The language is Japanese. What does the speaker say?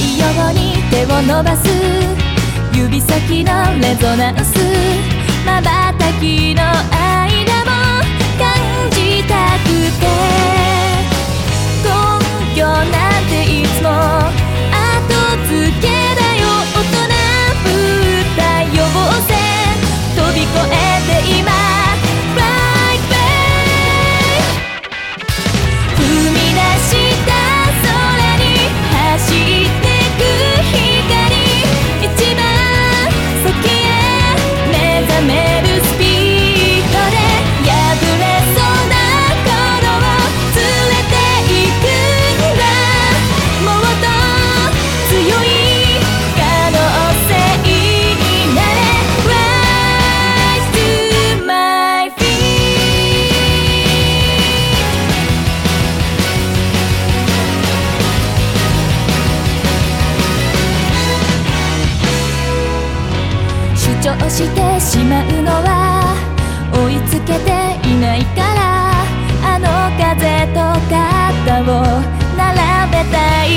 陽に手を伸ばす指先のレゾナンス、瞬きの間も感じたくて、根拠なんていつも後付けだよ。大人ぶった予防線飛び越えて今主張してしまうのは追いつけていないから、あの風と肩を並べたい